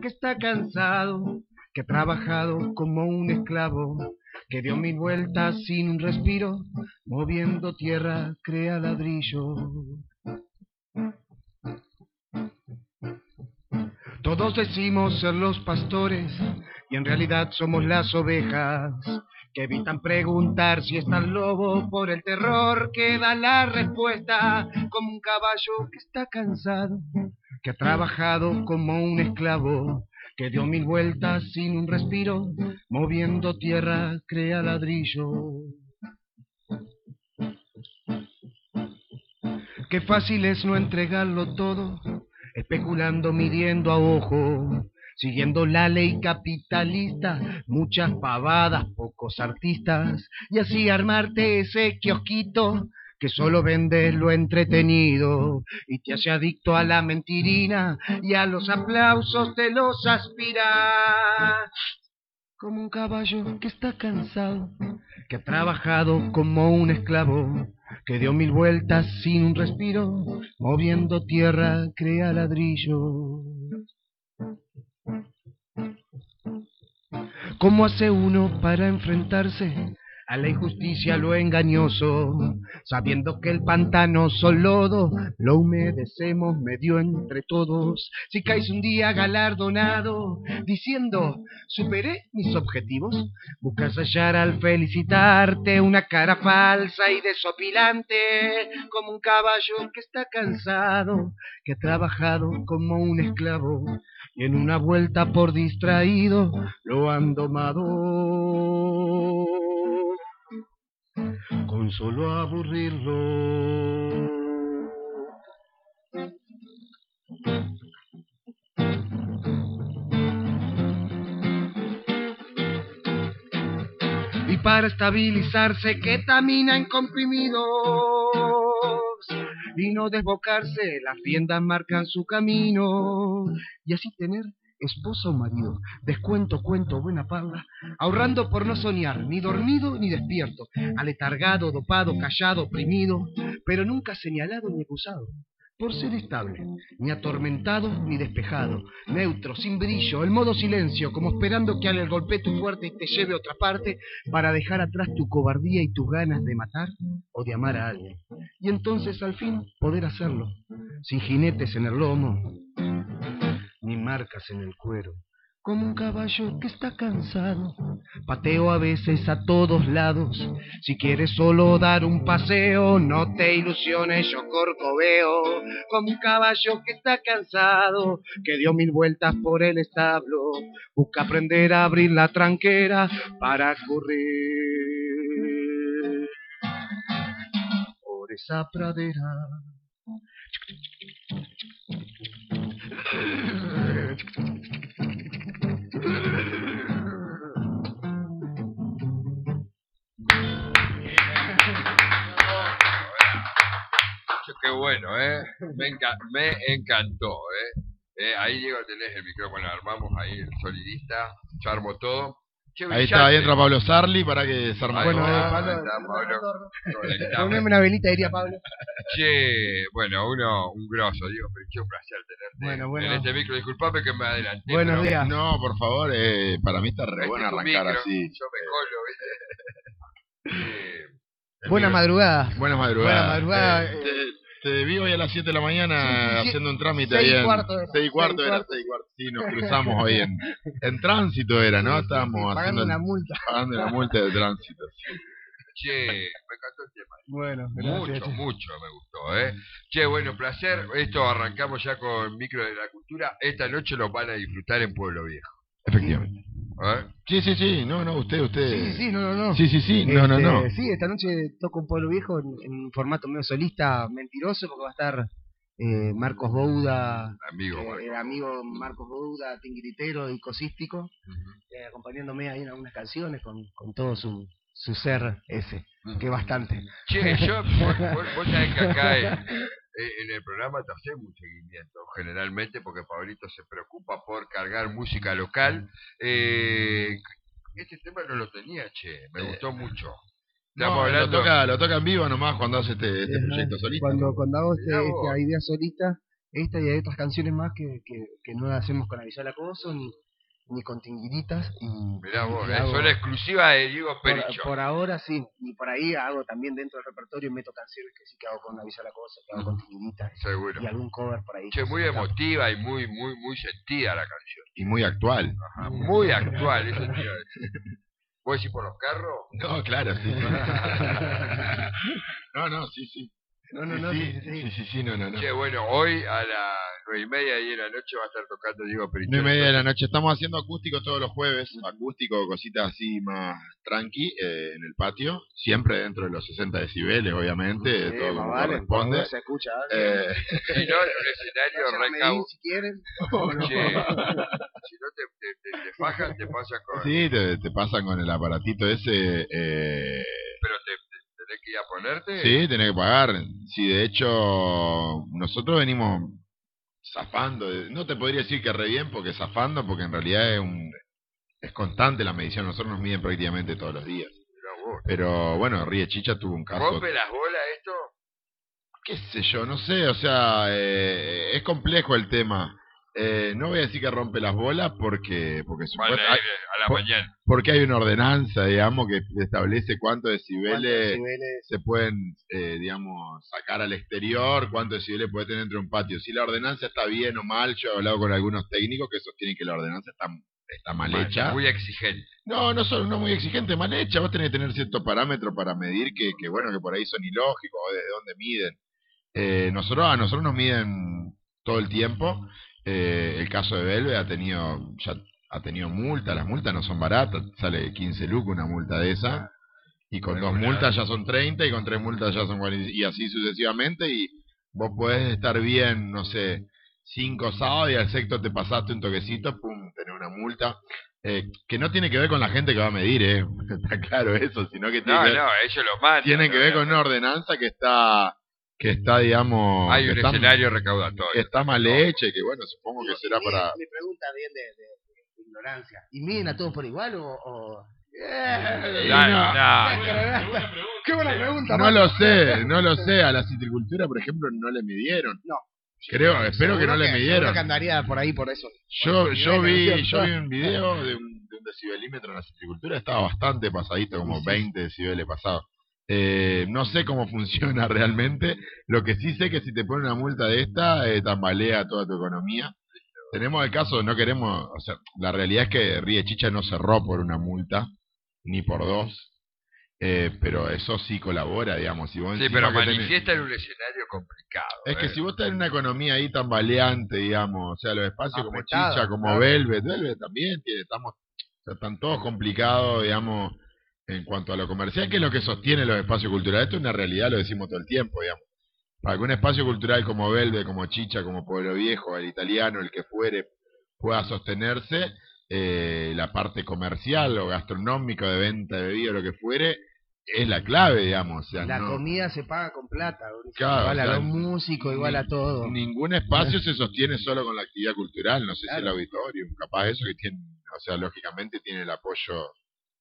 que está cansado, que ha trabajado como un esclavo, que dio 1000 vueltas sin un respiro, moviendo tierra crea ladrillo. Todos decimos ser los pastores y en realidad somos las ovejas que evitan preguntar si está el lobo por el terror que da la respuesta, como un caballo que está cansado, que ha trabajado como un esclavo, que dio 1000 vueltas sin un respiro, moviendo tierra crea ladrillo. Qué fácil es no entregarlo todo, especulando, midiendo a ojo, siguiendo la ley capitalista, muchas pavadas, pocos artistas, y así armarte ese kiosquito que solo vende lo entretenido y te hace adicto a la mentirina y a los aplausos te los aspira. Como un caballo que está cansado, que ha trabajado como un esclavo, que dio 1000 vueltas sin un respiro, moviendo tierra crea ladrillo. ¿Cómo hace uno para enfrentarse a la injusticia, lo engañoso, sabiendo que el pantano son lodo, lo humedecemos medio entre todos? Si caes un día galardonado, diciendo, superé mis objetivos, buscas hallar al felicitarte una cara falsa y desopilante, como un caballo que está cansado, que ha trabajado como un esclavo, y en una vuelta por distraído lo han domado. Con solo aburrirlo. Y para estabilizarse ketaminan comprimidos y no desbocarse, las riendas marcan su camino y así tener esposa o marido, descuento, cuento, buena parla, ahorrando por no soñar, ni dormido ni despierto, aletargado, dopado, callado, oprimido, pero nunca señalado ni acusado, por ser estable, ni atormentado ni despejado, neutro, sin brillo, el modo silencio, como esperando que al golpee fuerte y te lleve a otra parte, para dejar atrás tu cobardía y tus ganas de matar o de amar a alguien, y entonces al fin poder hacerlo, sin jinetes en el lomo, ni marcas en el cuero, como un caballo que está cansado. Pateo a veces a todos lados, si quieres solo dar un paseo, no te ilusiones, yo corcoveo, como un caballo que está cansado, que dio 1000 vueltas por el establo, busca aprender a abrir la tranquera para correr por esa pradera. Qué bueno, me encantó, ahí Diego tenés el micrófono, armamos ahí el solidista, yo armo todo. Che, ahí está, ahí entra Pablo Sarli para que se arma. Bueno, Pablo. Poneme una velita, diría Pablo. Che, bueno, un grosso, Diego, pero qué un placer tenerte bueno. en este micro. Disculpame que me adelanté. Buenos días. No, por favor, para mí está re bueno arrancar micro, así. Yo me colo, ¿viste? Buenas madrugadas. Buenas madrugadas. Te vi hoy a las 7 de la mañana sí, haciendo un trámite 6 ahí y en... cuarto. 6 y cuarto era, 6 y cuarto. Sí, nos cruzamos hoy en tránsito era, ¿no? Estábamos pagando haciendo... Pagando una multa de tránsito. Che, me encantó el tema. Bueno, gracias. Mucho me gustó, Che, bueno, placer. Esto arrancamos ya con Micro de la Cultura. Esta noche lo van a disfrutar en Pueblo Viejo. Efectivamente. Sí, no, usted. Sí, no. Sí, no. Sí, esta noche toco un Pueblo Viejo en un formato medio solista, mentiroso, porque va a estar Marcos Bouda, el amigo Marcos Bouda, tinguiritero y cosístico, acompañándome ahí en algunas canciones con todo su ser ese, que es bastante. Che, vos sabés que acá en el programa te hacemos un seguimiento, generalmente, porque Pablito se preocupa por cargar música local. Este tema no lo tenía, che, me gustó mucho. No, lo toca en vivo nomás cuando hace este proyecto solista. Cuando hago esta idea solista, esta y hay otras canciones más que no las hacemos con Avisar Acoso ni con Tinguiritas. Mirá vos, hago, son exclusivas de Diego Pericho. por ahora sí, y por ahí hago también dentro del repertorio, meto canciones que sí que hago con Avisar Acoso, que hago con Tinguiritas. Seguro. Y algún cover por ahí. Che, muy emotiva y muy sentida la canción. Y muy actual. Ajá, muy actual, eso te iba a decir. ¿Vos decís por los carros? No, claro, sí. No, sí. No. Che, bueno, hoy a las 9:30 de la noche va a estar tocando Diego Pericho. 9:30 de la noche. Estamos haciendo acústico todos los jueves. Acústico, cositas así más tranqui en el patio. Siempre dentro de los 60 decibeles, obviamente. Todo como corresponde. Se escucha. Si no, en un escenario recaudo. Si quieren. Che, si no te fajan, te pasan con... Sí, te pasan con el aparatito ese. Pero tenés que ir a ponerte. Sí, tenés que pagar. Sí, de hecho, nosotros venimos zafando. No te podría decir que re bien, porque zafando, porque en realidad es constante la medición. Nosotros nos miden prácticamente todos los días. Pero bueno, Ríe Chicha tuvo un caso. ¿Rompe las bolas esto? Qué sé yo, no sé, o sea, es complejo el tema. No voy a decir que rompe las bolas porque A la mañana. Porque hay una ordenanza, digamos, que establece cuántos decibeles se pueden, digamos, sacar al exterior, cuántos decibeles puede tener dentro de un patio. Si la ordenanza está bien o mal, yo he hablado con algunos técnicos que sostienen que la ordenanza está mal hecha. Muy exigente. No muy exigente, mal hecha. Vos tenés que tener ciertos parámetros para medir que bueno, que por ahí son ilógicos, o desde dónde miden. A nosotros nos miden todo el tiempo. El caso de Belve ha tenido multa. Las multas no son baratas, sale 15 lucas una multa de esa, y con 2 multas ya son 30, y con 3 multas ya son 40, y así sucesivamente. Y vos podés estar bien, no sé, 5 sábados, y al sexto te pasaste un toquecito, pum, tenés una multa. Que no tiene que ver con la gente que va a medir, está claro eso, sino que ellos lo mandan. Tiene que ver con una ordenanza que está, digamos... Hay un escenario recaudatorio. Que está mal hecha y que, bueno, supongo que será para... Mi pregunta bien de ignorancia. ¿Y miden a todos por igual o...? Qué buena pregunta. No lo sé. A la citricultura, por ejemplo, no le midieron. No. Espero que no le midieron. Que andaría por ahí por eso. Yo vi un video de un decibelímetro en la citricultura, estaba bastante pasadito, como 20 decibeles pasados. No sé cómo funciona realmente. Lo que sí sé que si te ponen una multa de esta, tambalea toda tu economía. Tenemos el caso, no queremos, o sea, la realidad es que Ríe Chicha no cerró por una multa, ni por 2, pero eso sí colabora, digamos. Si vos pero manifiesta en un escenario complicado. Es que si vos tenés una economía ahí tambaleante, digamos, o sea, los espacios como Apretada, Chicha, como claro. Velvet también están todos complicados, digamos, en cuanto a lo comercial, que es lo que sostiene los espacios culturales. Esto es una realidad, lo decimos todo el tiempo, digamos. Para que un espacio cultural como Velvet, como Chicha, como Pueblo Viejo, el italiano, el que fuere, pueda sostenerse, la parte comercial o gastronómica, de venta de bebida, lo que fuere, es la clave, digamos. O sea, la comida se paga con plata, claro, igual a los músicos, igual a todo. Ningún espacio se sostiene solo con la actividad cultural, no sé si el auditorium, capaz eso que tiene, o sea, lógicamente tiene el apoyo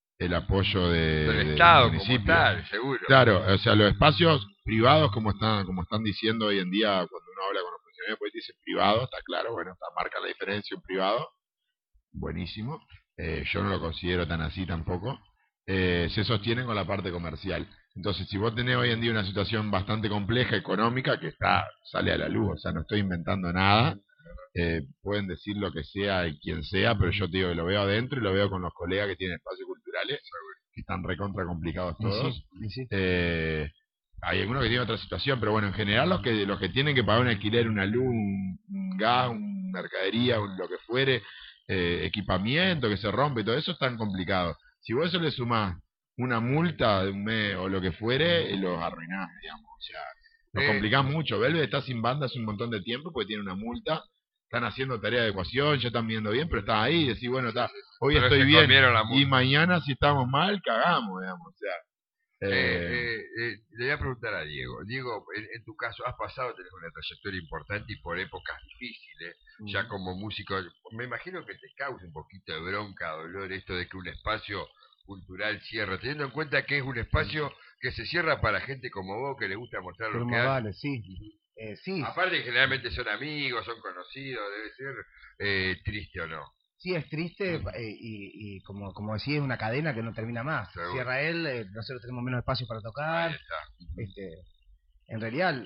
del Estado municipio. como tal, seguro. Claro, o sea, los espacios privados, como están diciendo hoy en día cuando uno habla con los funcionarios, pues dice privado, está claro, bueno, marca la diferencia un privado, buenísimo. Yo no lo considero tan así tampoco. Se sostienen con la parte comercial. Entonces, si vos tenés hoy en día una situación bastante compleja económica, que sale a la luz, o sea, no estoy inventando nada, pueden decir lo que sea y quien sea, pero yo te digo que lo veo adentro y lo veo con los colegas que tienen espacios culturales, que están recontra complicados todos. Sí. Hay algunos que tienen otra situación, pero bueno, en general los que tienen que pagar un alquiler, una luz, un gas, una mercadería, lo que fuere, equipamiento que se rompe y todo eso, es tan complicado. Si vos eso le sumás una multa de un mes o lo que fuere, los arruinás, digamos. O sea, lo complicás mucho. Velvet está sin banda hace un montón de tiempo porque tiene una multa. Están haciendo tarea de ecuación, ya están viendo bien, pero están ahí y decís, bueno, hoy pero estoy bien. Y multa. mañana si estamos mal, cagamos, digamos. O sea, le voy a preguntar a Diego. Diego, en tu caso, has pasado, tenés una trayectoria importante y por épocas difíciles, ya como músico. Me imagino que te causa un poquito de bronca, dolor, esto de que un espacio cultural cierra, teniendo en cuenta que es un espacio que se cierra para gente como vos, que le gusta mostrar lo que hace. Vale, sí. Sí, Aparte, generalmente son amigos, son conocidos, debe ser triste o no. sí es triste y como decía, es una cadena que no termina más. Seguro. Cierra él, nosotros tenemos menos espacio para Ahí tocar. está. En realidad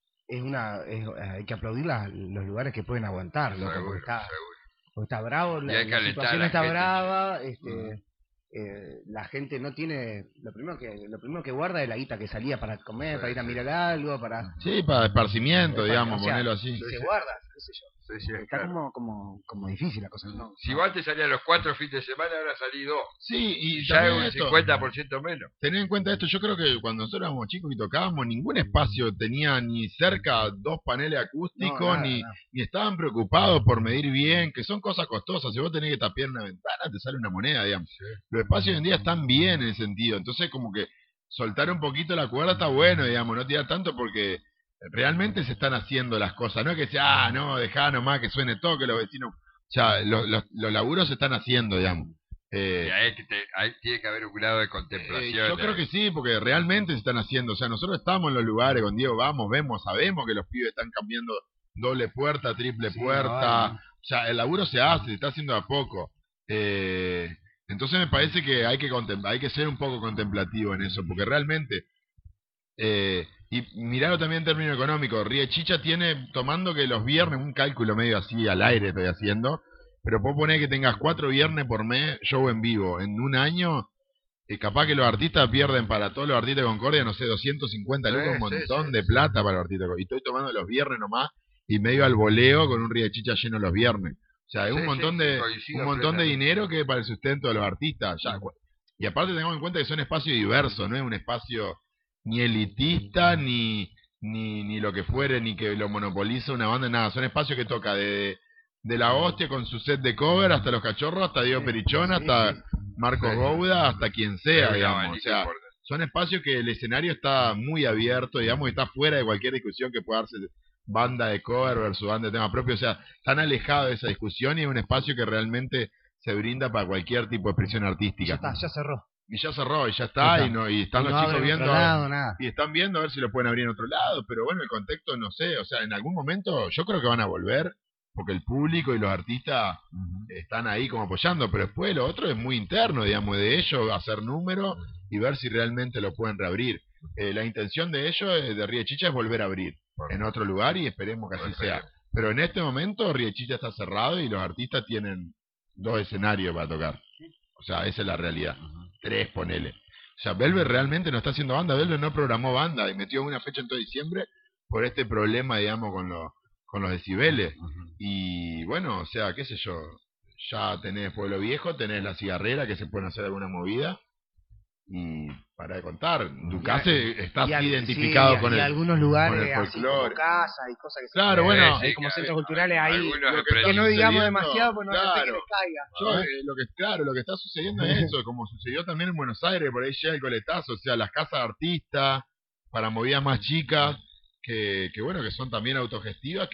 hay que aplaudir los lugares que pueden aguantar, loco, Seguro, seguro. porque está bravo, Y hay que la alentar situación a la está gente, brava, che. la gente no tiene, lo primero que guarda es la guita que salía para comer, Sí, para ir a sí. mirar algo, para Sí, para esparcimiento, para- digamos, o sea, ponerlo así. y se guarda, qué sé yo. Sí, sí, Está claro. como difícil la cosa, ¿no? Si vos antes salías los 4 fines de semana, ahora salí 2. Sí, y Ya es también un esto, 50% menos. tener en cuenta esto, yo creo que cuando nosotros éramos chicos y tocábamos, ningún espacio tenía ni cerca 2 paneles acústicos, No, nada, ni, nada. ni estaban preocupados por medir bien, que son cosas costosas. Si vos tenés que tapiar una ventana, te sale una moneda, digamos. Los espacios hoy en día están bien en ese sentido. Entonces, como que soltar un poquito la cuerda está bueno, digamos, no tirar tanto porque realmente se están haciendo las cosas. No es que sea, no, dejá nomás que suene todo, que los vecinos... O sea, los laburos se están haciendo, digamos. Y ahí tiene que haber un grado de contemplación. Yo creo que sí, porque realmente se están haciendo. O sea, nosotros estamos en los lugares con Diego, vamos, vemos, sabemos que los pibes están cambiando doble puerta, triple Sí, puerta. no. O sea, el laburo se hace, se está haciendo a poco. Entonces me parece que hay que ser un poco contemplativo en eso, porque realmente... y mirarlo también en términos económicos. Riechicha tiene, tomando que los viernes, un cálculo medio así al aire estoy haciendo, pero puedo poner que tengas 4 viernes por mes show en vivo. En un año, capaz que los artistas pierden para todos los artistas de Concordia, no sé, 250 lucas, un montón de plata para los artistas. Y estoy tomando los viernes nomás y medio al voleo con un Riechicha lleno los viernes. O sea, es un montón de dinero que para el sustento de los artistas. Ya. Y aparte tengamos en cuenta que son espacios diversos, no es un espacio ni elitista, ni lo que fuere, ni que lo monopoliza una banda, nada. Son espacios que toca de la hostia con su set de cover hasta los cachorros, hasta Diego Perichón, hasta Marcos Gouda, hasta quien sea, digamos. O sea, son espacios que el escenario está muy abierto, digamos, y está fuera de cualquier discusión que pueda darse banda de cover versus banda de tema propio. O sea, están alejados de esa discusión y es un espacio que realmente se brinda para cualquier tipo de expresión artística. Ya cerró. Y ya cerró, y ya está, y están los chicos viendo, y están viendo a ver si lo pueden abrir en otro lado, pero bueno, el contexto no sé, o sea, en algún momento yo creo que van a volver, porque el público y los artistas están ahí como apoyando, pero después lo otro es muy interno, digamos, de ellos hacer número y ver si realmente lo pueden reabrir. La intención de ellos, de Riechicha, es volver a abrir en otro lugar y esperemos que así sea. Pero en este momento Riechicha está cerrado y los artistas tienen 2 escenarios para tocar. O sea, esa es la realidad. 3, ponele. O sea, Velvet realmente no está haciendo banda. Velvet no programó banda y metió una fecha en todo diciembre por este problema, digamos, con los decibeles. Y bueno, o sea, qué sé yo. Ya tenés Pueblo Viejo, tenés La Cigarrera, que se pueden hacer alguna movida. Y para de contar, Ducase está identificado con algunos lugares con el así como casas y cosas que claro, bueno, hay como centros culturales ahí, que no digamos demasiado, pues no hace que les caiga. Lo que está sucediendo es eso, como sucedió también en Buenos Aires, por ahí llega el coletazo, o sea, las casas de artistas para movidas más chicas, que bueno, que son también autogestivas,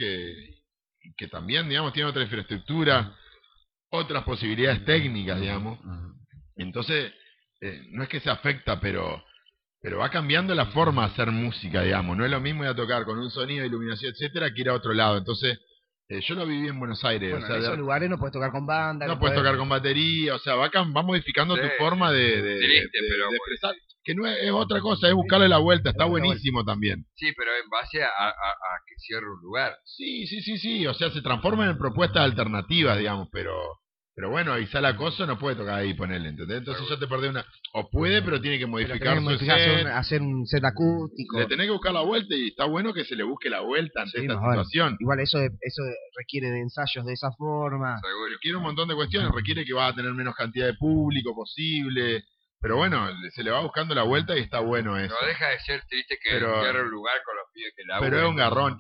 que también, digamos, tienen otra infraestructura, otras posibilidades técnicas, digamos. Entonces, no es que se afecta, pero va cambiando la forma de hacer música, digamos. No es lo mismo ir a tocar con un sonido, iluminación, etcétera, que ir a otro lado. Entonces, yo lo viví en Buenos Aires. Bueno, o sea, en esos lugares no puedes tocar con banda. No puedes tocar con batería, o sea, va modificando tu forma de expresar. Que no es otra cosa, es buscarle la vuelta, está buenísimo también. Sí, pero en base a que cierre un lugar. Sí, o sea, se transforman en propuestas alternativas, digamos, pero bueno, Isal Acoso no puede tocar ahí, ponerle, ¿entendés? Entonces ya te perdés una... O puede, pero tiene que modificar su set. Hacer un set acústico. Le tenés que buscar la vuelta y está bueno que se le busque la vuelta ante esta situación. Igual eso requiere de ensayos de esa forma. Seguro. Requiere un montón de cuestiones, requiere que vas a tener menos cantidad de público posible... Pero bueno, se le va buscando la vuelta y está bueno eso. No deja de ser triste que cierre un lugar con los pibes que laburan. Pero es un garrón,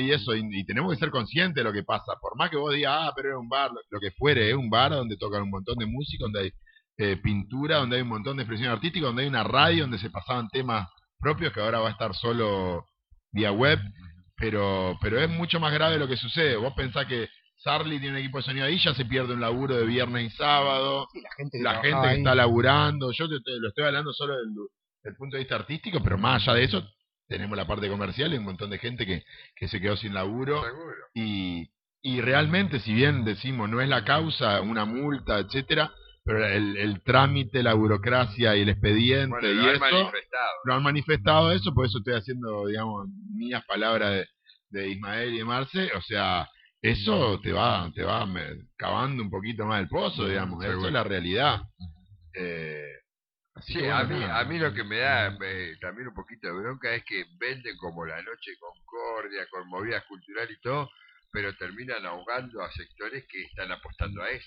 y tenemos que ser conscientes de lo que pasa. Por más que vos digas, pero es un bar, lo que fuere, es un bar donde tocan un montón de música, donde hay pintura, donde hay un montón de expresión artística, donde hay una radio, donde se pasaban temas propios que ahora va a estar solo vía web. Pero es mucho más grave lo que sucede. Vos pensás que Sarli tiene un equipo de sonido ahí, ya se pierde un laburo de viernes y sábado. Sí, la gente que está laburando. Yo lo estoy hablando solo del punto de vista artístico, pero más allá de eso, tenemos la parte comercial y un montón de gente que se quedó sin laburo. Seguro. Y realmente, si bien decimos no es la causa, una multa, etcétera, pero el trámite, la burocracia y el expediente Bueno, y lo han eso, manifestado. lo han manifestado eso, por eso estoy haciendo, digamos, mías palabras de Ismael y de Marce, o sea, eso te va cavando un poquito más el pozo, digamos, Seguro. eso es la realidad. Así Sí, que bueno, a mí lo que me da también un poquito de bronca es que venden como la noche Concordia, con movidas culturales y todo, pero terminan ahogando a sectores que están apostando a eso.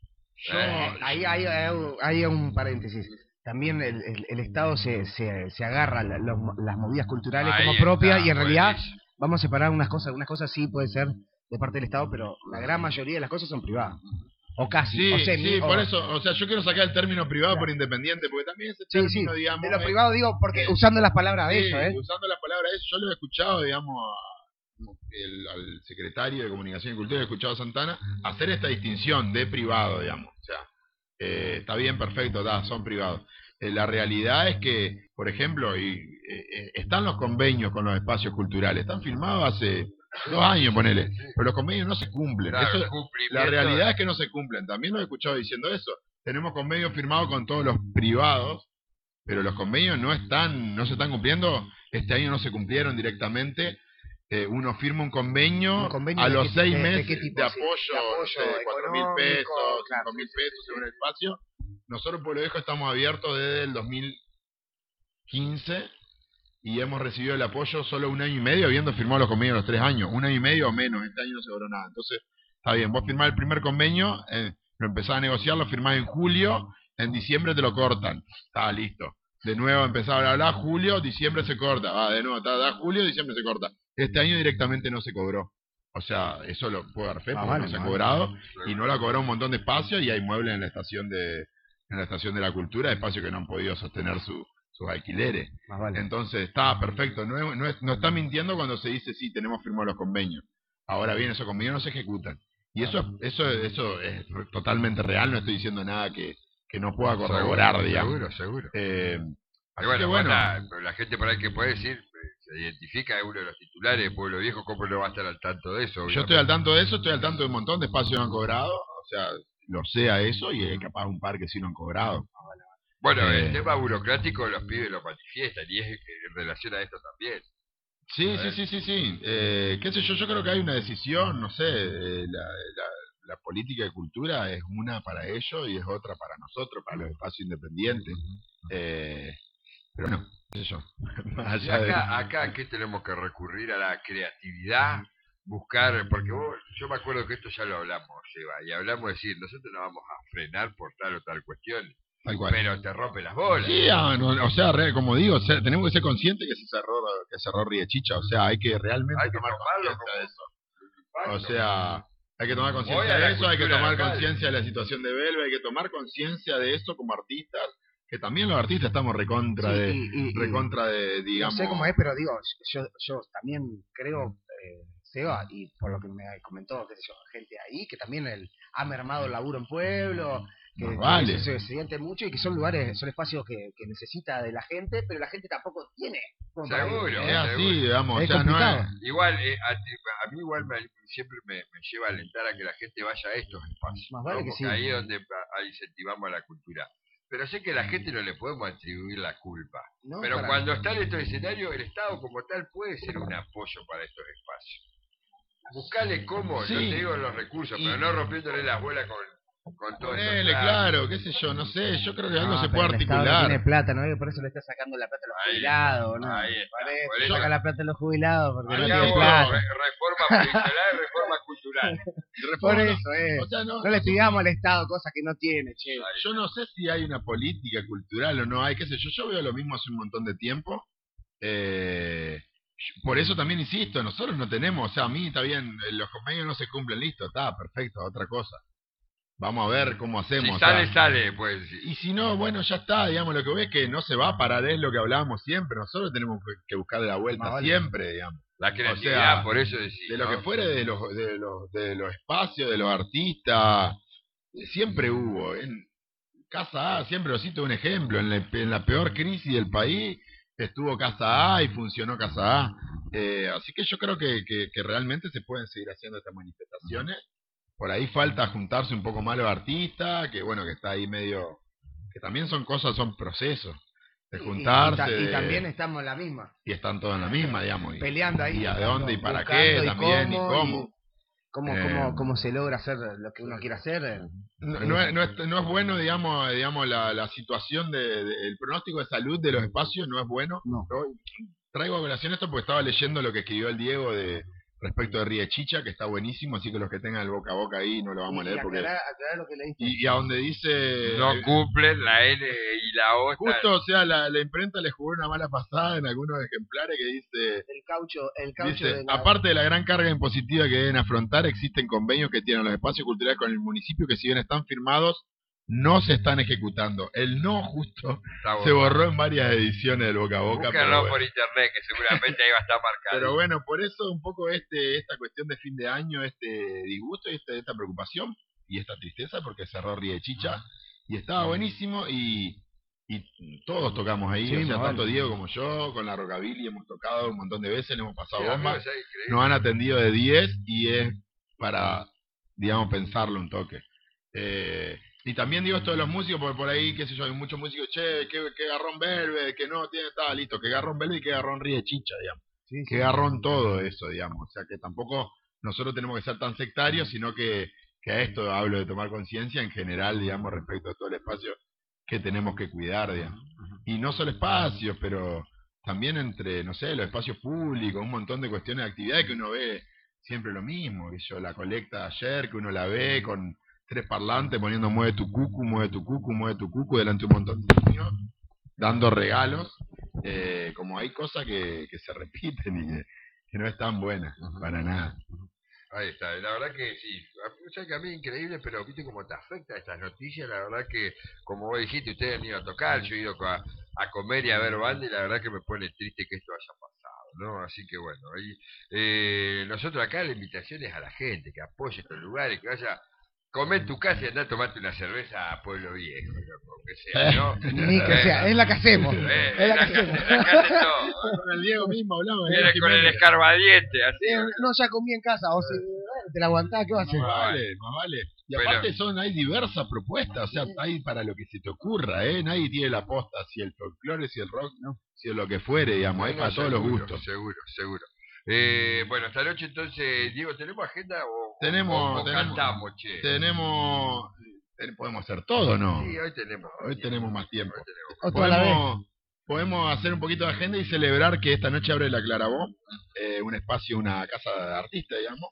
Ahí hay un paréntesis. También el Estado se agarra a las movidas culturales Ahí como propias está, y en realidad buenísimo. vamos a separar unas cosas sí puede ser de parte del Estado, pero la gran mayoría de las cosas son privadas. O casi, sí, o semi, sí, o- por eso, o sea, yo quiero sacar el término privado Claro. por independiente, porque también ese Sí, término, sí, digamos, de lo es- privado digo porque usando las palabras de sí, ellos, usando la palabra eso, yo lo he escuchado, digamos, al secretario de Comunicación y Cultura, he escuchado a Santana, hacer esta distinción de privado, digamos, o sea, está bien, perfecto, son privados. La realidad es que, por ejemplo, están los convenios con los espacios culturales, están firmados hace 2 años, ponele, pero los convenios no se cumplen. Claro, Eso, cumplimiento la realidad es que no se cumplen. También lo he escuchado diciendo eso. Tenemos convenios firmados con todos los privados, pero los convenios no se están cumpliendo. Este año no se cumplieron directamente. Uno firma un convenio convenio a de los qué- 6 de meses qué tipo, de sí, apoyo, de apoyo 4.000 económico, pesos, claro, 5.000 sí, pesos sí, según el espacio. Nosotros, Pueblo Viejo, estamos abiertos desde el 2015 y hemos recibido el apoyo solo 1 año y medio, habiendo firmado los convenios los 3 años. 1 año y medio o menos, este año no se logró nada. Entonces, está bien, vos firmás el primer convenio, lo empezás a negociar, lo firmás en julio, en diciembre te lo cortan. Está listo. De nuevo empezaba a hablar, julio, diciembre se corta. Va, de nuevo, da julio, diciembre se corta. Este año directamente no se cobró. O sea, eso lo puedo dar fe, porque vale, no se ha vale. cobrado. Y no lo ha cobrado un montón de espacios y hay muebles en la estación de la cultura, espacios que no han podido sostener sus alquileres. Más vale. Entonces, está perfecto. No está mintiendo cuando se dice, sí, tenemos firmados los convenios. Ahora bien, esos convenios no se ejecutan. Y eso es totalmente real, no estoy diciendo nada que no pueda corroborar, digamos. Seguro. Así Bueno, que bueno, la gente por ahí que puede decir, se identifica, es uno de los titulares de Pueblo Viejo, ¿cómo no va a estar al tanto de eso? yo estoy al tanto de eso, estoy al tanto de un montón de espacios que han cobrado, o sea, lo sé a eso y hay capaz un par que sí lo han cobrado. Bueno, el tema burocrático los pibes lo manifiestan y es en relación a esto también. Sí. Qué sé yo creo que hay una decisión, no sé, la política de cultura es una para ellos y es otra para nosotros, para los espacios independientes. Pero bueno, qué sé yo. Más Y allá acá ¿qué tenemos que recurrir? A la creatividad, buscar, porque yo me acuerdo que esto ya lo hablamos, Seba, y hablamos de decir, nosotros no vamos a frenar por tal o tal cuestión, tal cual. pero te rompe las bolas. Sí, o sea, como digo, tenemos que ser conscientes que ese error Riechicha, o sea, hay que realmente Hay que tomar tomarlo conciencia de eso. como O sea, hay que tomar Voy conciencia a la de eso, hay que cultura tomar local. conciencia de la situación de Belva, hay que tomar conciencia de eso como artistas, que también los artistas estamos recontra Sí, de, digamos... No sé cómo es, pero digo, yo también creo, Seba, y por lo que me comentó, qué sé yo, gente ahí, que también ha mermado el laburo en pueblo, que Vale. eso se siente mucho y que son lugares, son espacios que necesita de la gente, pero la gente tampoco tiene. como para ir, Seguro. Es ¿eh? así, digamos, Es o sea, no complicado. es... Igual, a mí igual siempre me lleva a alentar a que la gente vaya a estos espacios. Más vale ¿no? que Porque sí. ahí es donde incentivamos a la cultura. Pero sé que a la gente no le podemos atribuir la culpa. No, Pero para- cuando está en estos escenarios, el Estado como tal puede ser un apoyo para estos espacios. Buscale cómo, Sí. no te digo los recursos, pero no rompiéndole las bolas con todo esto. Ponele, claro, qué sé yo, no sé, yo creo que algo se pero puede el Estado no articular. tiene plata, ¿no? Y por eso le está sacando la plata a los Ahí jubilados, ¿no? ahí está, Por eso por le eso- saca la plata a los jubilados, porque no Acá tiene hubo plata. reforma previsional y reforma cultural. Por No, eso, o sea, no le pidamos al Estado cosas que no tiene, che. yo no sé si hay una política cultural o no hay, qué sé yo veo lo mismo hace un montón de tiempo. Por eso también insisto, nosotros no tenemos, o sea, a mí está bien, los convenios no se cumplen, listo, está perfecto, otra cosa. Vamos a ver cómo hacemos. Si o sea, sale, pues. y si no, bueno, ya está, digamos, lo que ves es que no se va a parar, es lo que hablábamos siempre, nosotros tenemos que buscarle la vuelta Más vale. siempre, digamos. La creatividad, O sea, por eso decís. De lo ¿no? que fuere de los espacios, de los artistas, siempre hubo. En Casa A, siempre lo cito un ejemplo, en la peor crisis del país, estuvo Casa A y funcionó Casa A. Así que yo creo que realmente se pueden seguir haciendo estas manifestaciones. Por ahí falta juntarse un poco más los artistas, que bueno, que está ahí medio... Que también son procesos. De juntarse. Y también estamos en la misma. Y están todos en la misma, digamos. Peleando ahí. Y a dónde y para qué también y cómo. ¿Cómo se logra hacer lo que uno quiere hacer? No es bueno, digamos la situación el pronóstico de salud de los espacios no es bueno. No. Traigo a colación esto porque estaba leyendo lo que escribió el Diego respecto de Riechicha, que está buenísimo, así que los que tengan el boca a boca ahí no lo vamos a leer porque... Aclarar lo que leíste. Y a donde dice... No cumplen la N y la O. Justo, o sea, la imprenta le jugó una mala pasada en algunos ejemplares que dice... El caucho dice, aparte de la gran carga impositiva que deben afrontar, existen convenios que tienen los espacios culturales con el municipio que si bien están firmados, no se están ejecutando. El no justo se borró en varias ediciones del boca a boca. Búscalo por internet, que seguramente ahí va a estar marcado. Pero bueno, por eso un poco esta cuestión de fin de año, este disgusto y esta preocupación y esta tristeza, porque cerró Riechicha y estaba buenísimo y todos tocamos ahí, o sea, tanto Diego como yo, con la Rockabilly hemos tocado un montón de veces, le hemos pasado bombas, nos han atendido de 10 y es para, digamos, pensarlo un toque. Y también digo esto de los músicos, porque por ahí, qué sé yo, hay muchos músicos, que garrón Velvet, que no, estaba listo, que garrón Velvet y que garrón Riechicha, digamos. Sí, que garrón todo eso, digamos. O sea, que tampoco nosotros tenemos que ser tan sectarios, sino que a esto hablo de tomar conciencia en general, digamos, respecto a todo el espacio que tenemos que cuidar, digamos. Y no solo espacios, pero también entre, no sé, los espacios públicos, un montón de cuestiones de actividades que uno ve siempre lo mismo. Que yo la colecta ayer, que uno la ve con 3 parlantes poniendo mueve tu cucu, mueve tu cucu, mueve tu cucu delante de un montón de niños, dando regalos, como hay cosas que se repiten y que no están buenas, para nada. Ahí está, la verdad que sí, o sea que a mí increíble, pero viste cómo te afecta estas noticias, la verdad que, como vos dijiste, ustedes han ido a tocar, yo he ido a comer y a ver banda y la verdad que me pone triste que esto haya pasado, ¿no? Así que bueno, ahí, nosotros acá la invitación es a la gente, que apoye estos lugares, que vaya... Come en tu casa y andá a tomarte una cerveza a Pueblo Viejo, que sea, ¿no? Ni que sea, es la que hacemos. Es la que hacemos todo. Con el Diego mismo hablamos. Viene con el escarbadiente, así. No, ya comí en casa, o si te la aguantás, ¿qué vas a hacer? Más vale. Y aparte hay diversas propuestas, o sea, hay para lo que se te ocurra, ¿eh? Nadie tiene la posta, si el folclore, si el rock, ¿no? Si es lo que fuere, digamos, hay para todos los gustos. Seguro. Bueno, esta noche entonces, Diego, ¿tenemos agenda o cantamos, che? Podemos hacer todo, ¿no? Sí, hoy tenemos más tiempo. Podemos hacer un poquito de agenda y celebrar que esta noche abre la Clarabó, un espacio, una casa de artistas, digamos.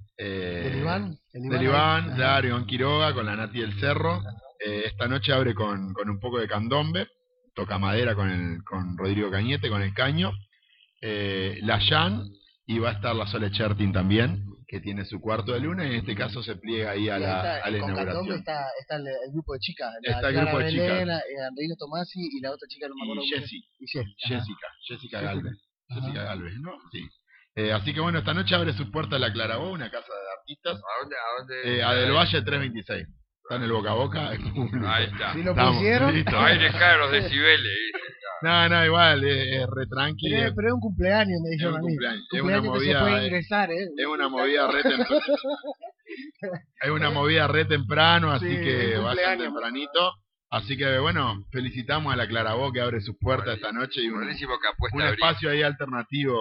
Del Iván, claro, Iván Quiroga, con la Nati del Cerro. Esta noche abre con un poco de candombe, toca madera con Rodrigo Cañete, con el caño. La Jan, y va a estar la Sole Chertin también, que tiene su cuarto de luna, y en este caso se pliega ahí a la inauguración. Está el grupo de chicas, está el grupo de chicas. Andreina Tomasi y la otra chica no me acuerdo. Jessica Galvez. Jessica Galvez, ¿no? Sí. Así que bueno, esta noche abre sus puertas la Clarabó, una casa de artistas. ¿A dónde? A Del Valle 326. Está en el boca a boca. Ahí está. Si lo pusieron. Ahí le caen los decibeles. No, igual, es re tranqui. Pero es un cumpleaños, me dijeron a mí. Es una movida. Se puede ingresar, Es una movida re temprano. Es una movida re temprano, así que vayan tempranito. Así que bueno, felicitamos a la Clarabó que abre sus puertas esta noche y un espacio ahí alternativo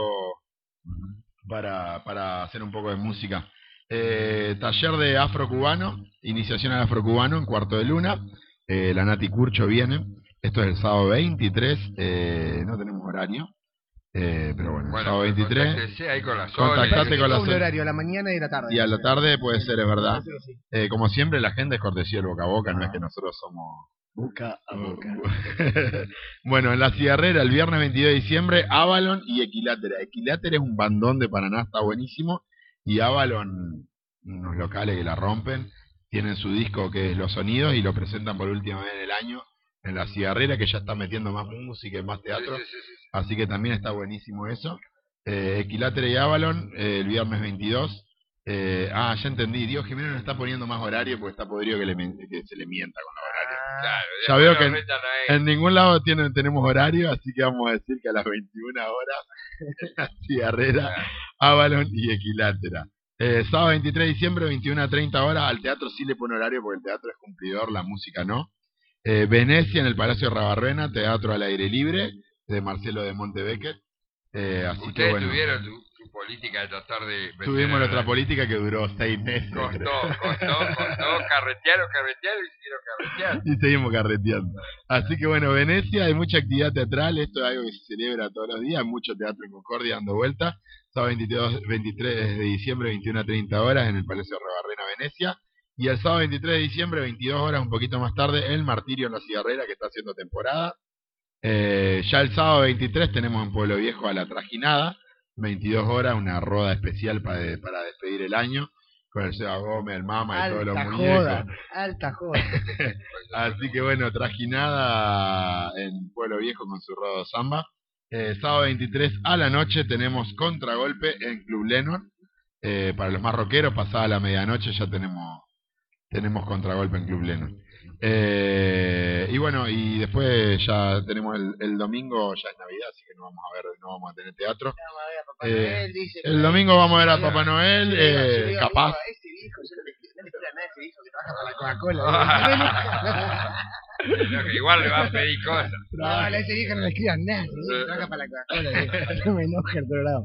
para hacer un poco de música. Taller de afrocubano, iniciación al afrocubano en cuarto de luna. La Nati Curcho viene. Esto es el sábado 23, no tenemos horario, pero bueno, el sábado 23. Ahí con la contactate con la Sole. Horario, a la mañana y a la tarde. Y a la tarde puede ser, es verdad. Sí. Como siempre, la agenda es cortesía del boca a boca, no es que nosotros somos... Boca a boca. Bueno, en la Cigarrera, el viernes 22 de diciembre, Avalon y Equilátera. Equilátera es un bandón de Paraná, está buenísimo. Y Avalon, unos locales que la rompen, tienen su disco que es Los Sonidos y lo presentan por última vez en el año. En la Cigarrera, que ya está metiendo más música y más teatro. Sí. Así que también está buenísimo eso. Equilátera y Avalon, el viernes 22. Ya entendí. Dios Jiménez no está poniendo más horario porque está podrido que se le mienta con los horarios. Claro, Ya después veo lo que retan a él. en ningún lado tenemos horario, así que vamos a decir que a las 21 horas en la cigarrera, Claro. Avalon y Equilátera. Sábado 23 de diciembre, 21 a 30 horas. Al teatro sí le pone horario porque el teatro es cumplidor, la música no. Venecia en el Palacio de Rabarrena, teatro al aire libre, de Marcelo de Montebecker. Así que Ustedes bueno, tuvieron su política de tratar de... vender tuvimos a nuestra la- política que duró 6 meses. Costó, carretearon y siguieron carreteando. Y seguimos carreteando. Así que bueno, Venecia, hay mucha actividad teatral, esto es algo que se celebra todos los días, hay mucho teatro en Concordia dando vueltas. Sábado 23 de diciembre, 21 a 30 horas en el Palacio de Rebarrena, Venecia. Y el sábado 23 de diciembre, 22 horas, un poquito más tarde, El Martirio en la Cigarrera, que está haciendo temporada. Ya el sábado 23 tenemos en Pueblo Viejo a La Trajinada, 22 horas, una roda especial para despedir el año, con el Seba Gómez, el Mama y todos los muñecos. Alta joda. Así que bueno, Trajinada en Pueblo Viejo con su rodo samba. Sábado 23 a la noche tenemos Contragolpe en Club Lennon. Para los más rockeros, pasada la medianoche ya tenemos Contragolpe en Club Lennon. Y bueno, y después ya tenemos el domingo, ya es Navidad, así que no vamos a tener teatro. El domingo vamos a ver a Papá Noel, capaz. Ese viejo, yo no le quiero a nadie ese viejo que trabaja para la Coca-Cola. No, que igual le va a pedir cosas. No, a ese viejo no le escriban nada, ese viejo trabaja para la Coca-Cola. No me enoja el programa.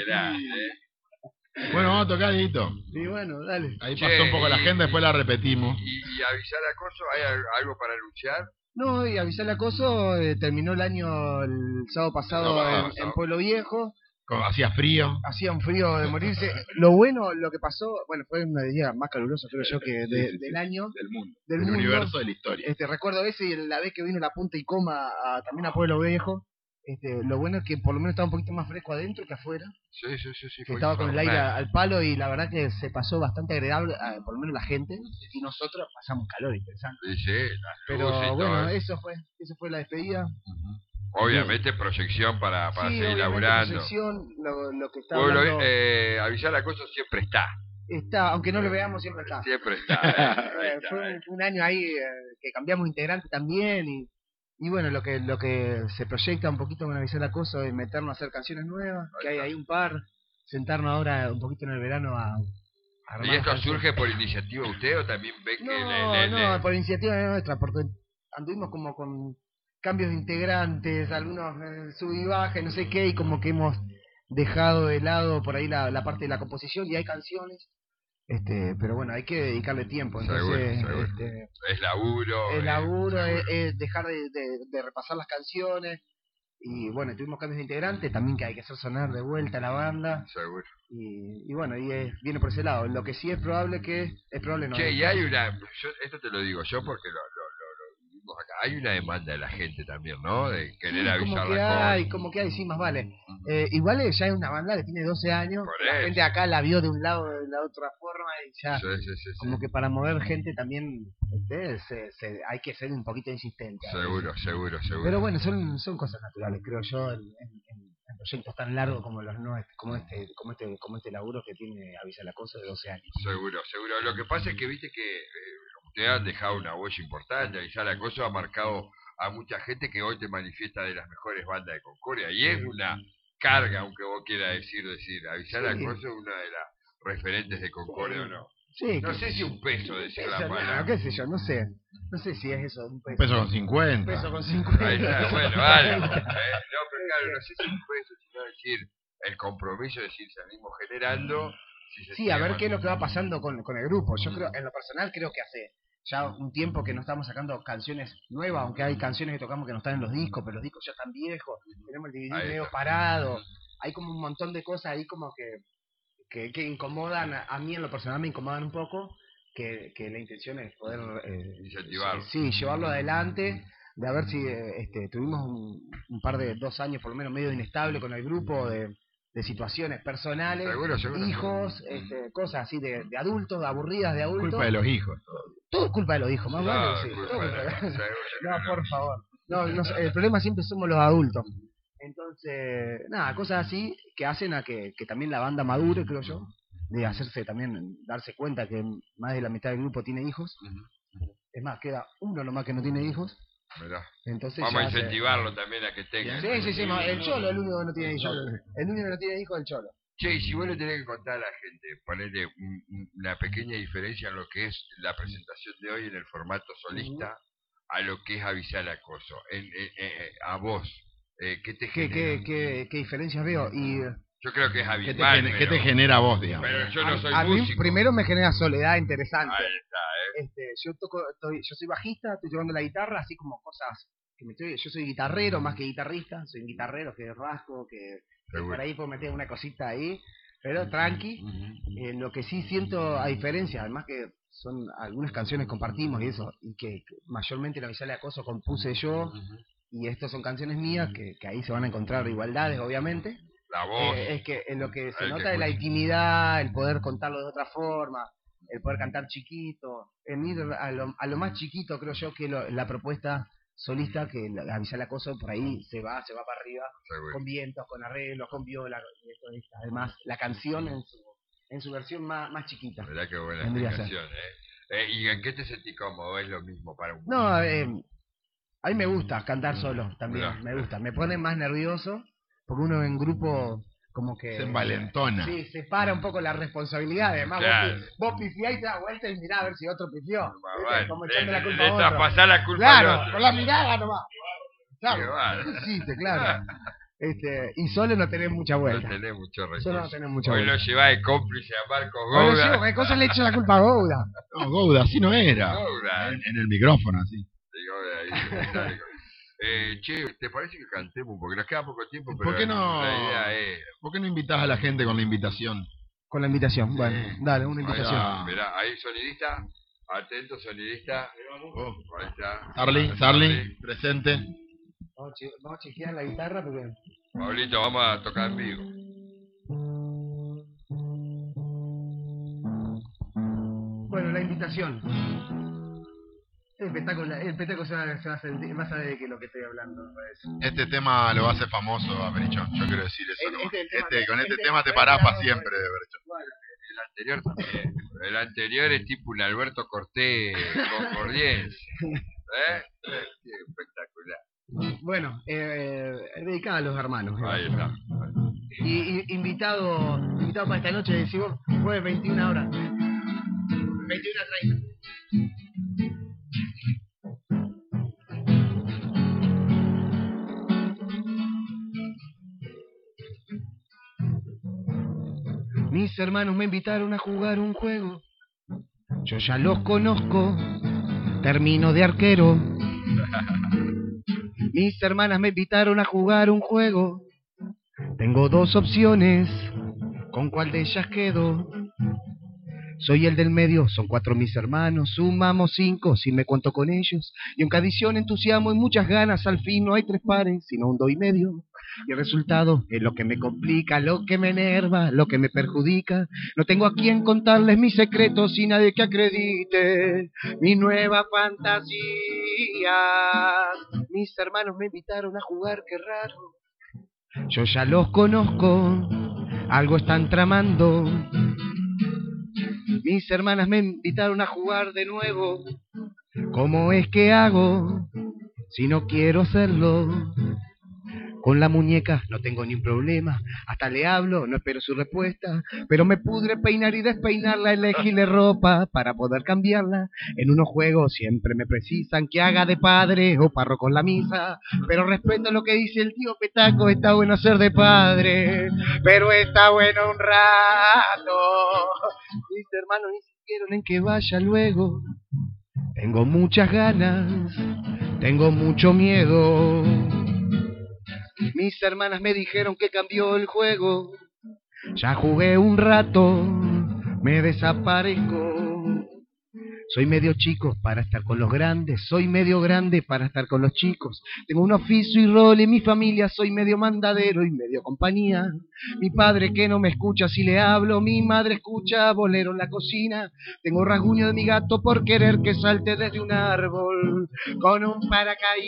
Bueno, vamos a tocar, Dieguito. Y bueno, dale. Ahí Che, pasó un poco la agenda, después la repetimos. Y avisar a Coso, ¿hay algo para anunciar? No, y avisar el acoso, terminó el año el sábado pasado en Pueblo Viejo. Hacía frío. Hacía un frío de morirse. Lo bueno, lo que pasó, bueno, fue una de los días más calurosos, creo yo, que del año. Del mundo. Del Del mundo. universo, de la historia. Recuerdo ese y la vez que vino la Punta y Coma también a Pueblo Viejo. Lo bueno es que por lo menos estaba un poquito más fresco adentro que afuera. Sí. Que estaba con el aire al palo y la verdad que se pasó bastante agradable, por lo menos la gente. Y nosotros pasamos calor interesante. Sí, las luces Pero y todo bueno, eso. eso fue la despedida. Obviamente proyección para Sí, seguir obviamente, laburando. proyección, lo que está Pueblo, hablando, avisar a Coso siempre está. está, aunque no lo veamos, siempre está. Siempre está. Fue un año ahí que cambiamos integrante también y bueno, lo que se proyecta un poquito con Avisar la Cosa es meternos a hacer canciones nuevas, que hay ahí un par, sentarnos ahora un poquito en el verano a armar ¿Y esto canciones. surge por iniciativa de usted o también ve que No, por iniciativa nuestra, porque anduvimos como con cambios de integrantes, algunos sub y baja, no sé qué, y como que hemos dejado de lado por ahí la parte de la composición y hay canciones, pero bueno, hay que dedicarle tiempo, entonces Seguro. Es laburo. el laburo seguro. es dejar de repasar las canciones y bueno, tuvimos cambios de integrantes también que hay que hacer sonar de vuelta la banda Seguro. y bueno, viene por ese lado. Lo que sí es probable no. Che, y hay esto te lo digo yo porque lo vivimos acá. Hay una demanda de la gente también, ¿no? De querer Sí, avisar como que la cosa. hay, como que hay, sí, más vale. Igual ya es una banda que tiene 12 años, Por la eso. gente acá la vio de un lado de la otra forma y ya, Sí. como que para mover gente también hay que ser un poquito insistente. a veces. Seguro. Pero bueno, son cosas naturales, creo yo, en proyectos tan largos como los nuestros, como este laburo que tiene Avisa la Cosa de 12 años. Seguro. Lo que pasa es que viste que ustedes han dejado una huella importante. Avisar la Cosa ha marcado a mucha gente que hoy te manifiesta de las mejores bandas de Concordia. Y es una carga, aunque vos quieras decir. Avisar la Sí. Cosa es una de las referentes de Concordia o no. Sí, No sé si un peso decir la eso, palabra. no, qué sé yo, no sé si es eso, Un peso con 50. Un peso con 50. Ahí está, bueno, vale. No, pero claro, no sé si un peso, sino decir el compromiso, decir, salimos generando. Si se Sí, a sigue ver qué es lo que va pasando con el grupo. Yo Mm. creo, en lo personal, creo que hace ya un tiempo que no estamos sacando canciones nuevas, aunque hay canciones que tocamos que no están en los discos, pero los discos ya están viejos, tenemos el DVD Ahí medio está. parado, hay como un montón de cosas ahí como que incomodan, a mí en lo personal me incomodan un poco, que la intención es poder Incentivarlo. sí, llevarlo adelante, de a ver si tuvimos un par de 2 años por lo menos medio inestable con el grupo de situaciones personales, Seguro. hijos, cosas así de adultos, aburridas de adultos. Culpa de los hijos. Todo es culpa de los hijos, más No, vale, sí. culpa Todo de- culpa de- seguro, No, seguro. por favor. No, el problema siempre somos los adultos. Entonces, nada, cosas así que hacen a que también la banda madure, creo yo, de hacerse también, darse cuenta que más de la mitad del grupo tiene hijos. Es más, queda uno nomás que no tiene hijos. Mirá. Entonces Vamos a ya incentivarlo también a que tenga. Sí, el Cholo, el único que no tiene hijos. El único que no tiene hijos es el Cholo. Che, y si vos le tenés que contar a la gente, ponerle una pequeña diferencia en lo que es la presentación de hoy en el formato solista, a lo que es Avisar al Acoso. A vos, ¿qué te genera? ¿Qué diferencias veo? Y Yo creo que es habitual. ¿Qué te genera a vos, digamos? Pero yo no soy a mí músico. primero me genera soledad interesante. Ahí está, Yo soy bajista, estoy tocando la guitarra, así como cosas yo soy guitarrero más que guitarrista, soy un guitarrero que rasco, que por ahí puedo meter una cosita ahí, pero tranqui. Lo que sí siento a diferencia, además que son algunas canciones compartimos y eso, y que mayormente la Avisar al Acoso compuse yo, y estas son canciones mías que ahí se van a encontrar igualdades, obviamente. La voz. Es que en lo que se nota de la intimidad, el poder contarlo de otra forma, el poder cantar chiquito, en ir a lo más chiquito, creo yo que la propuesta solista, que Avisar al Acoso por ahí se va para arriba, Seguro. con vientos, con arreglos, con viola, y esto. Además la canción en su versión más chiquita. Mirá qué buena Vendría explicación, ¿Y en qué te sentís cómodo? ¿Es lo mismo para un... No, a mí me gusta cantar solo también, Mirá. me gusta, me pone más nervioso, porque uno en grupo como que Se envalentona. Sí, se para un poco la responsabilidad. Además, Claro. vos pifiás y te das vuelta y mirás a ver si otro pifió. Bueno, Como echando la culpa le a otro. traspasás la culpa Claro, al otro. con la mirada nomás. Qué Claro, bárbaro. ¿qué hiciste? Claro. Y solo no tenés mucha No vuelta. tenés mucho recurso. Solo no tenés mucha Hoy vuelta. lo llevás de cómplice a Marcos Bueno, Gouda. sí, ¿qué cosa le echo la culpa a Gouda? No, Gouda, así no era. Gouda. En el micrófono, así. Che, ¿te parece que cantemos? Porque nos queda poco tiempo, pero ¿Por qué no? la idea es... ¿Por qué no invitás a la gente con la invitación? Con la invitación, bueno, dale, una Ahí invitación. va, mirá, ahí sonidista, atento sonidista. Ahí está. Sarli, presente. Vamos a chequear la guitarra porque... Pablito, vamos a tocar en vivo. Bueno, la invitación. El espectáculo se va a sentir, vas a ver de qué es lo que estoy hablando, me parece. Este tema lo hace famoso a Berichón. Yo quiero decir eso nomás. Con este tema te te parás para parás siempre, Berichón. Bueno, El anterior también. El anterior es tipo un Alberto Cortés concordiense. Espectacular. bueno, dedicada a los hermanos. Ahí está. Y invitado para esta noche, decimos, jueves 21 horas. 21:30. Mis hermanos me invitaron a jugar un juego. Yo ya los conozco. Termino de arquero. Mis hermanas me invitaron a jugar un juego. Tengo dos opciones. ¿Con cuál de ellas quedo? Soy el del medio, son 4 mis hermanos, sumamos 5 si me cuento con ellos. Y aunque adición, entusiasmo y muchas ganas, al fin no hay 3 pares, sino un 2,5. Y el resultado es lo que me complica, lo que me enerva, lo que me perjudica. No tengo a quien contarles mis secretos y nadie que acredite mi nueva fantasía. Mis hermanos me invitaron a jugar, qué raro. Yo ya los conozco, algo están tramando. Mis hermanas me invitaron a jugar de nuevo. ¿Cómo es que hago si no quiero hacerlo? Con la muñeca no tengo ni un problema, hasta le hablo, no espero su respuesta, pero me pudre peinar y despeinarla, elegirle ropa para poder cambiarla. En unos juegos siempre me precisan que haga de padre o párroco en la misa, pero respeto lo que dice el tío Petaco, está bueno ser de padre, pero está bueno un rato. Mis hermanos insistieron en que vaya luego, tengo muchas ganas, tengo mucho miedo. Mis hermanas me dijeron que cambió el juego. Ya jugué un rato, me desaparezco. Soy medio chico para estar con los grandes, soy medio grande para estar con los chicos. Tengo un oficio y rol en mi familia, soy medio mandadero y medio compañía. Mi padre que no me escucha si le hablo, mi madre escucha bolero en la cocina. Tengo rasguño de mi gato por querer que salte desde un árbol con un paracaídas.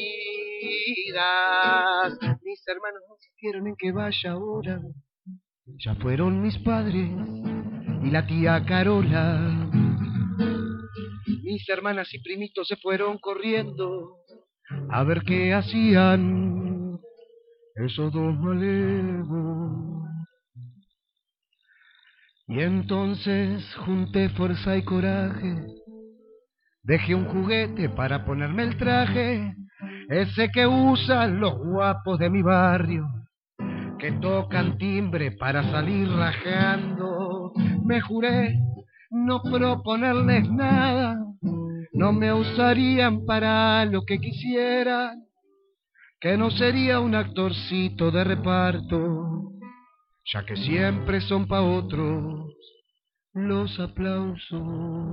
Mis hermanos no insistieron en que vaya ahora. Ya fueron mis padres y la tía Carola. mis hermanas y primitos se fueron corriendo a ver qué hacían esos dos malevos. Y entonces junté fuerza y coraje, dejé un juguete para ponerme el traje, ese que usan los guapos de mi barrio, que tocan timbre para salir rajando. Me juré no proponerles nada, no me usarían para lo que quisieran, que no sería un actorcito de reparto, ya que siempre son pa' otros los aplausos.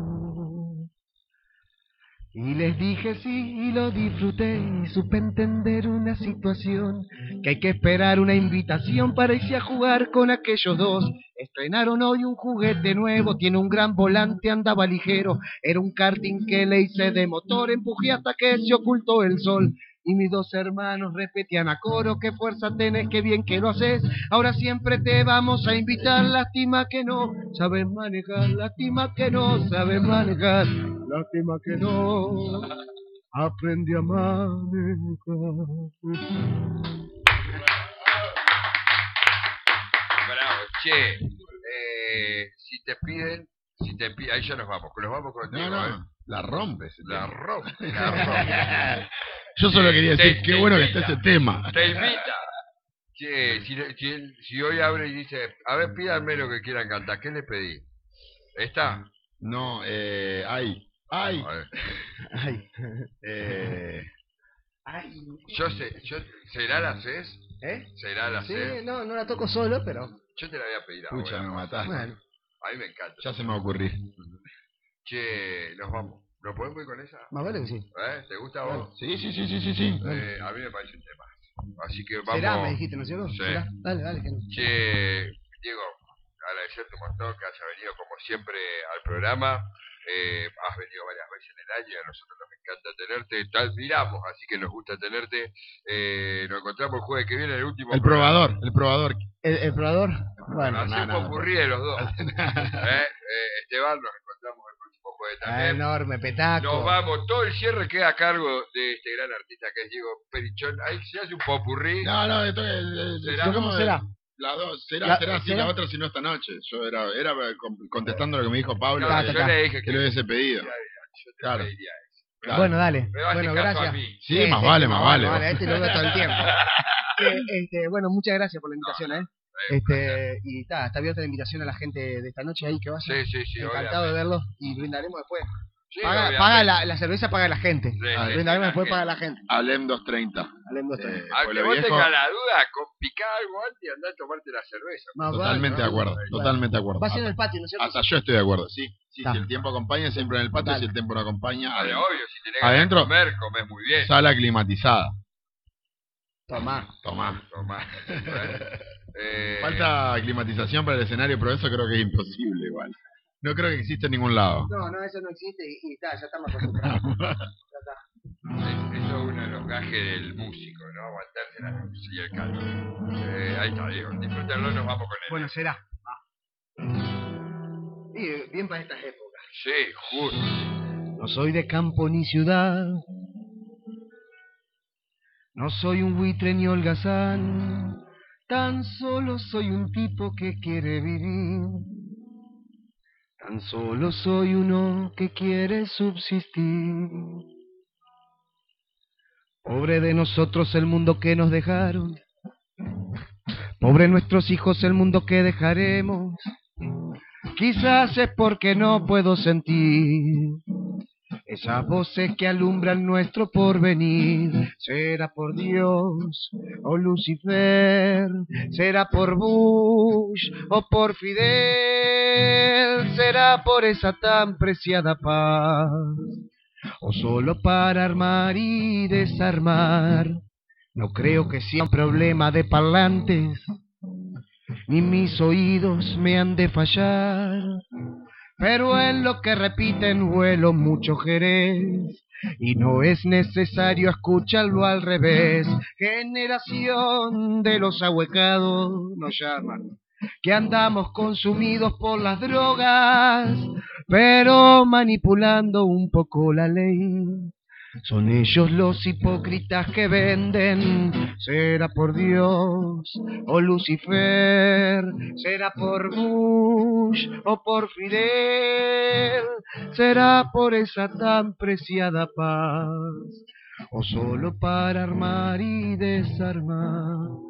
Y les dije sí y lo disfruté, y supe entender una situación, que hay que esperar una invitación para irse a jugar con aquellos dos. Estrenaron hoy un juguete nuevo, tiene un gran volante, andaba ligero, era un karting que le hice de motor, empujé hasta que se ocultó el sol. Y mis dos hermanos repetían a coro, qué fuerza tenés, qué bien que lo haces, ahora siempre te vamos a invitar, lástima que no sabes manejar, lástima que no sabes manejar, lástima que no aprendí a manejar. Bravo, che, si te piden, ahí ya nos vamos contigo, No, la rompes. La rompe. Yo solo quería decir, qué bueno que está ese tema. Te invita. Che, si hoy abre y dice, a ver, pídanme lo que quieran cantar, ¿qué les pedí? ¿Esta? No, ay. ¿Será la CES? ¿Será la CES? Sí, no la toco solo, pero... Yo te la voy a pedir ahora. Escucha, me mataste. Bueno. A mí me encanta. Ya se me ocurrió. Che, nos vamos. ¿Nos podemos ir con esa? Más vale que sí. ¿Te gusta a vos? Sí. A mí me parece un tema. Así que vamos. ¿Será? Me dijiste, ¿no es cierto? Sí. ¿Será? Dale. Que no. Che, Diego, agradecerte un montón que hayas venido como siempre al programa. Has venido varias veces en el año y a nosotros nos encanta tenerte. Te admiramos, así que nos gusta tenerte. Nos encontramos el jueves que viene, el último. El probador. ¿El probador? Bueno, Así popurrí de los dos. Esteban, nos encontramos el próximo jueves también. Enorme, petaco. Nos vamos, todo el cierre queda a cargo de este gran artista que es Diego Perichón. Ahí se hace un popurrí. ¿Cómo será? Las dos, será, sí, la otra si no esta noche. Yo era contestando lo que me dijo Pablo, yo le dije que lo hubiese pedido. Yo te Claro. pediría eso. Claro. Bueno, dale. Me va a hacer Bueno, caso gracias. a mí. Sí, más vale. Este lo veo todo el tiempo. Bueno, muchas gracias por la invitación, y está abierta la invitación a la gente de esta noche ahí que vaya. Sí, Encantado de verlos y brindaremos después. Sí, Paga la cerveza, paga la gente. Sí, Brindaremos después, paga la gente. Hablem 230. Aunque vos tengas la duda, picá algo antes y andá a tomarte la cerveza. Totalmente de acuerdo. Va a ser en el patio, ¿no es cierto? Hasta yo estoy de acuerdo, sí. Si el tiempo acompaña, siempre en el patio. Dale. Si el tiempo no acompaña, Obvio, si tenés que adentro, comer, comés muy bien. sala climatizada. Tomá. Falta climatización para el escenario, pero eso creo que es imposible igual. No creo que exista en ningún lado. No, eso no existe y ya estamos acostumbrados. Eso es uno de los gajes del músico, ¿no? Aguantarse la luz y el calor. Ahí está, Diego. Disfrútenlo, nos vamos con él. Bueno, será. Y bien para estas épocas. Sí, justo. No soy de campo ni ciudad. No soy un buitre ni holgazán. Tan solo soy un tipo que quiere vivir. Tan solo soy uno que quiere subsistir. Pobre de nosotros el mundo que nos dejaron. Pobre nuestros hijos el mundo que dejaremos. Quizás es porque no puedo sentir esas voces que alumbran nuestro porvenir. Será por Dios o Lucifer, será por Bush o por Fidel, será por esa tan preciada paz, o solo para armar y desarmar. No creo que sea un problema de parlantes, ni mis oídos me han de fallar, pero en lo que repiten huelo mucho Jerez, y no es necesario escucharlo al revés. Generación de los ahuecados nos llaman, que andamos consumidos por las drogas, pero manipulando un poco la ley. Son ellos los hipócritas que venden, será por Dios o Lucifer, será por Bush o por Fidel, será por esa tan preciada paz, o solo para armar y desarmar.